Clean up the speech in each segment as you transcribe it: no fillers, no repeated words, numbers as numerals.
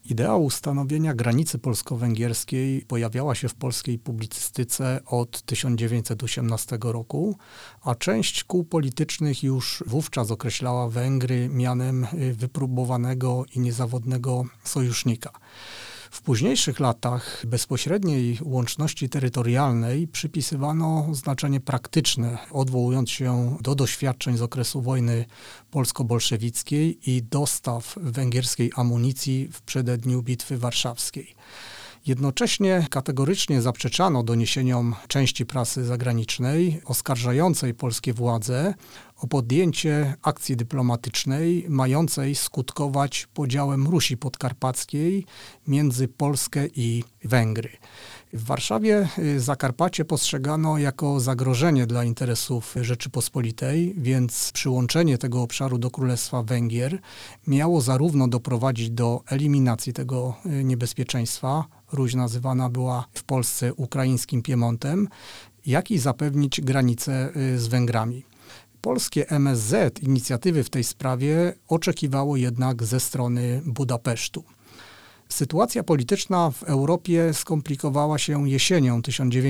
Idea ustanowienia granicy polsko-węgierskiej pojawiała się w polskiej publicystyce od 1918 roku, a część kół politycznych już wówczas określała Węgry mianem wypróbowanego i niezawodnego sojusznika. W późniejszych latach bezpośredniej łączności terytorialnej przypisywano znaczenie praktyczne, odwołując się do doświadczeń z okresu wojny polsko-bolszewickiej i dostaw węgierskiej amunicji w przededniu Bitwy Warszawskiej. Jednocześnie kategorycznie zaprzeczano doniesieniom części prasy zagranicznej oskarżającej polskie władze o podjęcie akcji dyplomatycznej mającej skutkować podziałem Rusi Podkarpackiej między Polskę i Węgry. W Warszawie Zakarpacie postrzegano jako zagrożenie dla interesów Rzeczypospolitej, więc przyłączenie tego obszaru do Królestwa Węgier miało zarówno doprowadzić do eliminacji tego niebezpieczeństwa, Ruś nazywana była w Polsce ukraińskim Piemontem, jak i zapewnić granicę z Węgrami. Polskie MSZ inicjatywy w tej sprawie oczekiwało jednak ze strony Budapesztu. Sytuacja polityczna w Europie skomplikowała się jesienią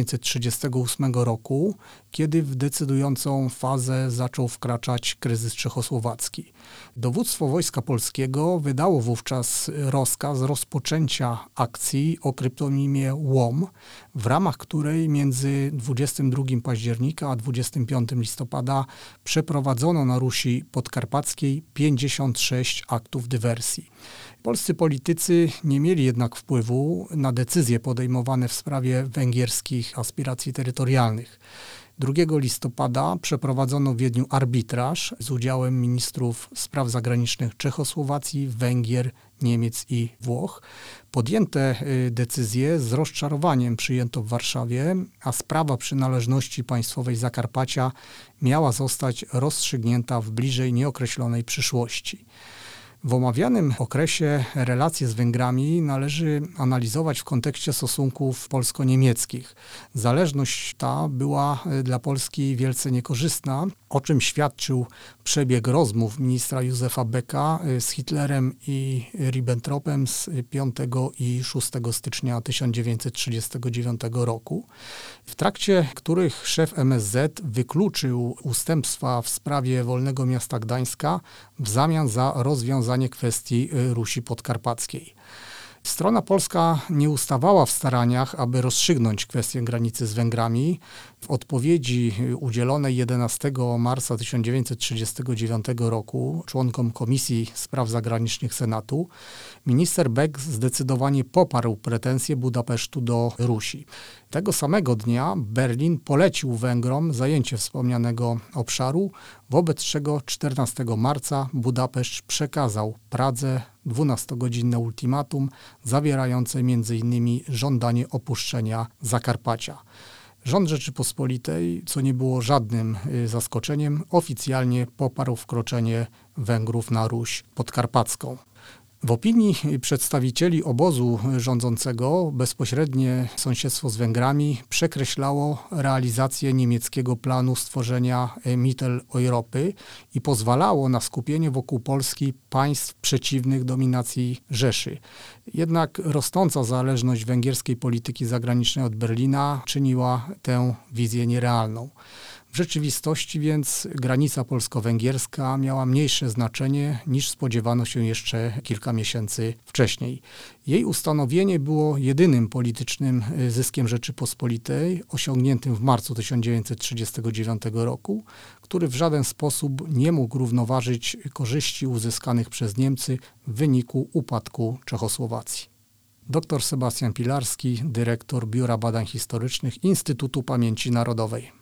1938 roku, kiedy w decydującą fazę zaczął wkraczać kryzys czechosłowacki. Dowództwo Wojska Polskiego wydało wówczas rozkaz rozpoczęcia akcji o kryptonimie Łom, w ramach której między 22 października a 25 listopada przeprowadzono na Rusi Podkarpackiej 56 aktów dywersji. Polscy politycy nie mieli jednak wpływu na decyzje podejmowane w sprawie węgierskich aspiracji terytorialnych. 2 listopada przeprowadzono w Wiedniu arbitraż z udziałem ministrów spraw zagranicznych Czechosłowacji, Węgier, Niemiec i Włoch. Podjęte decyzje z rozczarowaniem przyjęto w Warszawie, a sprawa przynależności państwowej Zakarpacia miała zostać rozstrzygnięta w bliżej nieokreślonej przyszłości. W omawianym okresie relacje z Węgrami należy analizować w kontekście stosunków polsko-niemieckich. Zależność ta była dla Polski wielce niekorzystna, o czym świadczył przebieg rozmów ministra Józefa Becka z Hitlerem i Ribbentropem z 5 i 6 stycznia 1939 roku, w trakcie których szef MSZ wykluczył ustępstwa w sprawie Wolnego Miasta Gdańska w zamian za rozwiązanie kwestii Rusi Podkarpackiej. Strona polska nie ustawała w staraniach, aby rozstrzygnąć kwestię granicy z Węgrami. W odpowiedzi udzielonej 11 marca 1939 roku członkom Komisji Spraw Zagranicznych Senatu minister Beck zdecydowanie poparł pretensje Budapesztu do Rusi. Tego samego dnia Berlin polecił Węgrom zajęcie wspomnianego obszaru, wobec czego 14 marca Budapeszt przekazał Pradze 12-godzinne ultimatum zawierające m.in. żądanie opuszczenia Zakarpacia. Rząd Rzeczypospolitej, co nie było żadnym zaskoczeniem, oficjalnie poparł wkroczenie Węgrów na Ruś Podkarpacką. W opinii przedstawicieli obozu rządzącego bezpośrednie sąsiedztwo z Węgrami przekreślało realizację niemieckiego planu stworzenia Mitteleuropy i pozwalało na skupienie wokół Polski państw przeciwnych dominacji Rzeszy. Jednak rosnąca zależność węgierskiej polityki zagranicznej od Berlina czyniła tę wizję nierealną. W rzeczywistości więc granica polsko-węgierska miała mniejsze znaczenie niż spodziewano się jeszcze kilka miesięcy wcześniej. Jej ustanowienie było jedynym politycznym zyskiem Rzeczypospolitej osiągniętym w marcu 1939 roku, który w żaden sposób nie mógł równoważyć korzyści uzyskanych przez Niemcy w wyniku upadku Czechosłowacji. Dr Sebastian Pilarski, dyrektor Biura Badań Historycznych Instytutu Pamięci Narodowej.